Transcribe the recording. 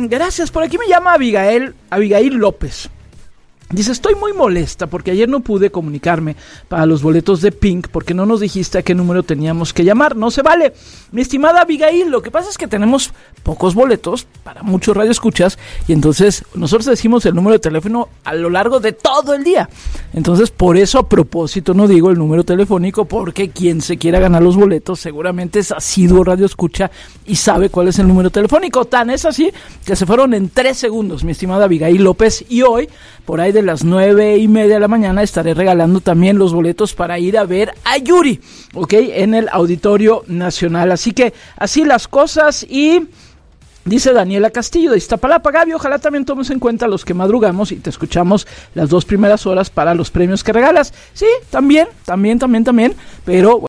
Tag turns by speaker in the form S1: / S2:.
S1: Gracias, por aquí me llama Abigail López. Dice, estoy muy molesta porque ayer no pude comunicarme para los boletos de Pink porque no nos dijiste a qué número teníamos que llamar. No se vale. Mi estimada Abigail, lo que pasa es que tenemos pocos boletos para muchos radioescuchas y entonces nosotros decimos el número de teléfono a lo largo de todo el día. Entonces, por eso a propósito no digo el número telefónico, porque quien se quiera ganar los boletos seguramente es asiduo radioescucha y sabe cuál es el número telefónico. Tan es así que se fueron en 3 segundos, mi estimada Abigail López, y hoy, por ahí de las 9:30 de la mañana, estaré regalando también los boletos para ir a ver a Yuri, ¿ok? En el Auditorio Nacional. Así que así las cosas. Y dice Daniela Castillo de Iztapalapa, Gaby, ojalá también tomes en cuenta los que madrugamos y te escuchamos las 2 primeras horas para los premios que regalas. Sí, también, pero